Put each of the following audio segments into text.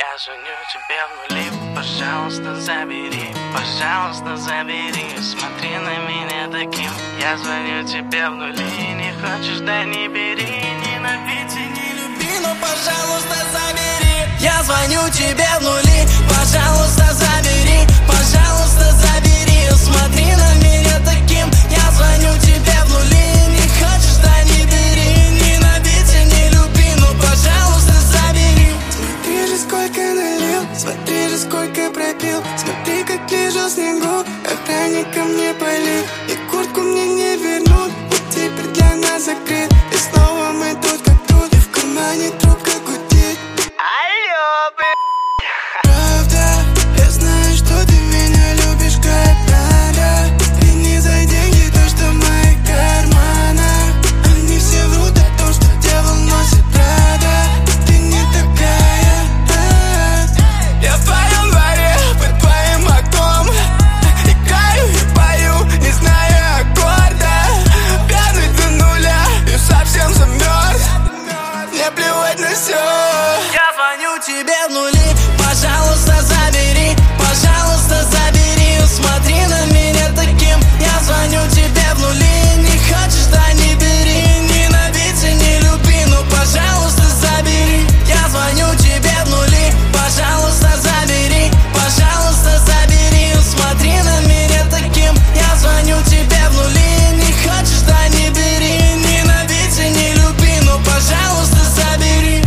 Я звоню тебе в нули, пожалуйста, забери, пожалуйста, забери. Смотри на меня таким. Я звоню тебе в нули, не хочешь, да не бери. Ненавидь и не люби, но пожалуйста, забери. Я звоню тебе в нули, пожалуйста, забери, пожалуйста, забери. Смотри на меня таким. Я звоню тебе в нули, не хочешь, да не бери. Ненавидь и не люби, но пожалуйста, забери. Смотри же, сколько налил, смотри же, сколько пропил. Смотри, как лежу в снегу, охранник ко мне полил. И куртку мне не вернут, путь теперь для нас закрыт. И снова мы тут как тут, и в кармане трубка гудит. Алло, Правда, я знаю, что ты меня любишь как надо. И не за деньги то, что в моих карманах. Они все врут о том, что дьявол носит Прада. Ты не такая. Я в твоем дворе, под твоим окном. Играю и пою, не зная аккорда. Пьяный до нуля и совсем замерз. Мне плевать на все. я звоню тебе в нули, пожалуйста, забери, пожалуйста, забери. Смотри на меня таким. Я звоню тебе в нули, не хочешь, да не бери. Ненавидь и не люби, ну пожалуйста, забери. Я звоню тебе в нули, пожалуйста, забери, пожалуйста, забери. Смотри на меня таким. Я звоню тебе в нули, не хочешь, да не бери. Ненавидь и не люби, ну пожалуйста, забери.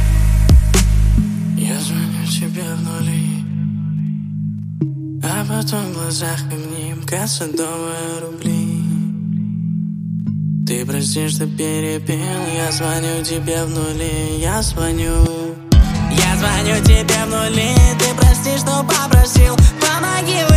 Я звоню тебе в нули, а потом в глазах камнем кассадовые рубли. Ты прости, что перепил. Я звоню тебе в нули, я звоню тебе в нули. Ты прости, что попросил, помоги.